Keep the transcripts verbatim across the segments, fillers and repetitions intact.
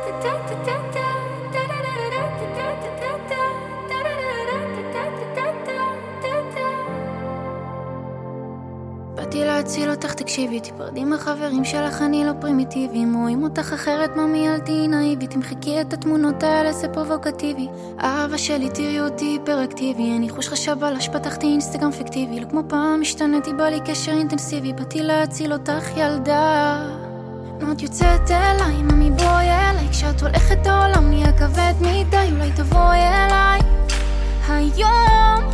באתי להציל אותך, תקשיבי, תפרדי מהחברים שלך, אני לא פרימיטיבי, רואים אותך אחרת, ממי אל תהי נאיבית, תמחקי את התמונות האלה, זה פרובוקטיבי, אהבה שלי תראי אותי היפראקטיבי, אני חוש חשבלש, פתחתי אינסטגרם פיקטיבי, לא כמו פעם השתנתי, בא לי קשר אינטנסיבי, באתי להציל אותך ילדה, נות יוצאת אליי, ממי בואי אליי, כשאת הולכת העולם נהיה כבד מדי, אולי תבואי אליי היום,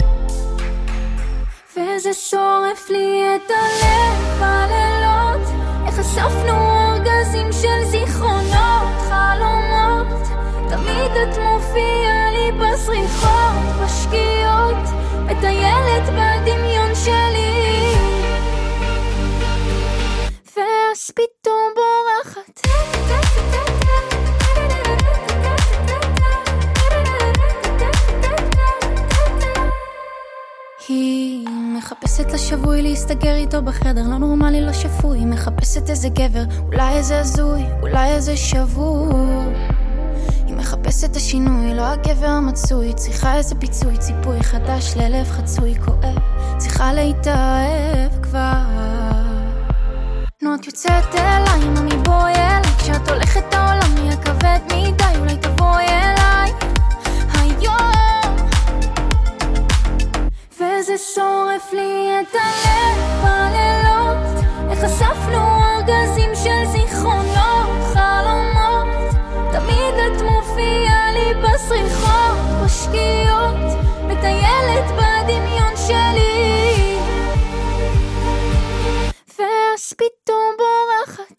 וזה שורף לי את הלב בלילות, איך אספנו אורגזים של זיכרונות, חלומות, תמיד את מופיעה לי בסריחות, בשקיעות, מטיילת בדמיון שלי, ואז פתאום בורחת היא מחפשת לשבוי להסתגר איתו בחדר, לא נורמלי, לא שפוי, מחפשת איזה גבר, אולי איזה הזוי, אולי איזה שבור, היא מחפשת את השינוי, לא הגבר המצוי, צריכה איזה פיצוי, ציפוי חדש ללב חצוי כואב, צריכה להתאהב כבר, נות יוצאת אליי, ממי בואי אליי, כשאת הולכת העולם נהיה כבד מדי, אולי תבואי אליי היום, וזה שורף לי את הלב בלילות, איך אספנו אורגזים של זיכרונות, חלומות, תמיד את מופיעה לי בסריחות, בשקיעות, מטיילת בדמיון שלי, ואז פתאום בורחת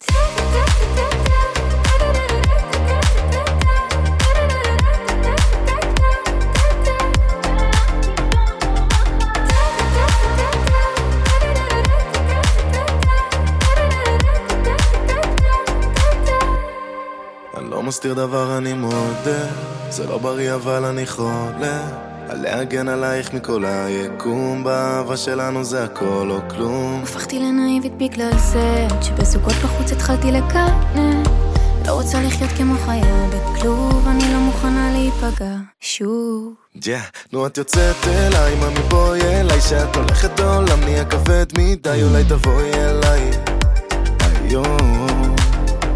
לא מסתיר דבר, אני מודה, זה לא בריא אבל אני חולה, להגן עלייך מכל היקום, באהבה שלנו זה הכל או כלום. הפכתי לנאיבית בגלל זה, עד שבסוכות בחוץ התחלתי לקנן, לא רוצה לחיות כמו חיה בכלוב, אני לא מוכנה להיפגע שוב. יא, נו את יוצאת אליי, ממי בואי אליי, שאת הולכת בעולם נהיה כבד מדי, אולי תבואי אליי היום,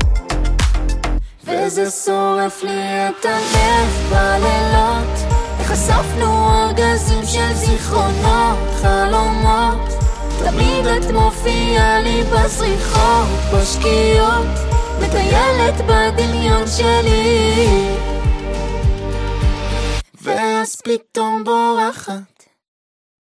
וזה שורף לי את הלב בלילות, איך אספנו אורגזים של זיכרונות, חלומות, תמיד את מופיעה לי בסריחות, בשקיעות, מטיילת בדמיון שלי, ואז פתאום בורחת